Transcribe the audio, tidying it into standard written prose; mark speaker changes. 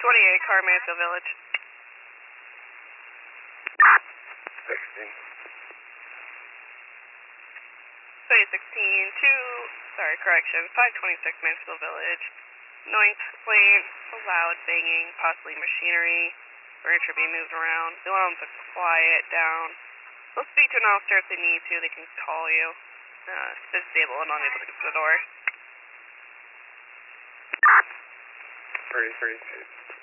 Speaker 1: 28, car Mansfield Village.
Speaker 2: 16.
Speaker 1: 526 Mansfield Village. 9th lane, loud banging, possibly machinery. Furniture being moved around. They want them to quiet down. They'll speak to an officer if they need to. They can call you. They're disabled and unable to get to the door.
Speaker 2: 30.